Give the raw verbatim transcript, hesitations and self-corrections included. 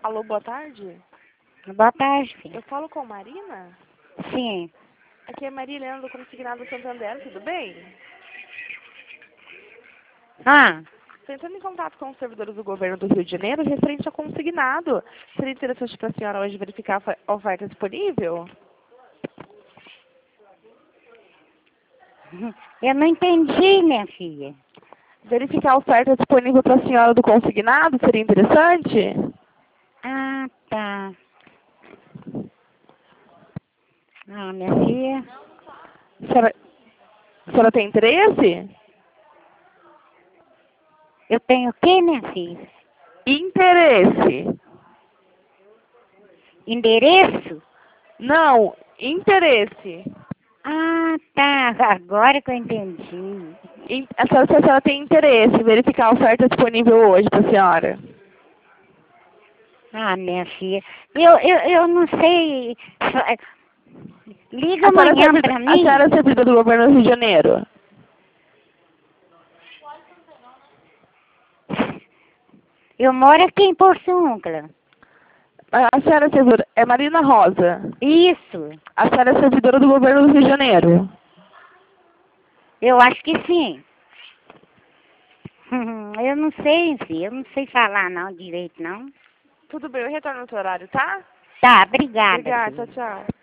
Alô, boa tarde. Boa tarde, filha. Eu falo com a Marina? Sim. Aqui é a Maria Helena do Consignado Santander, tudo bem? Ah, Estou entrando em contato com os servidores do governo do Rio de Janeiro referente ao consignado. Seria interessante para a senhora hoje verificar a oferta disponível? eu não entendi, minha filha. Verificar a oferta disponível para a senhora do consignado seria interessante? Ah, tá. Ah, minha filha. A senhora, a senhora tem interesse? Eu tenho o quê, minha filha? Interesse. Endereço? Não, interesse. Ah, tá. Agora que eu entendi. In- A senhora, se a senhora tem interesse em verificar a oferta disponível hoje para a senhora? Ah, minha filha. Eu, eu, eu não sei. Liga A senhora, é amanhã servida, pra a mim. senhora é servidora do governo do Rio de Janeiro? Eu moro aqui em Porçúncula. A senhora é servidora... É Marina Rosa. Isso. A senhora é servidora do governo do Rio de Janeiro? Eu acho que sim. Eu não sei, filha. Eu não sei falar não direito, não. Tudo bem, eu retorno no seu horário, tá? Tá, obrigada. Obrigada, Filha. tchau, tchau.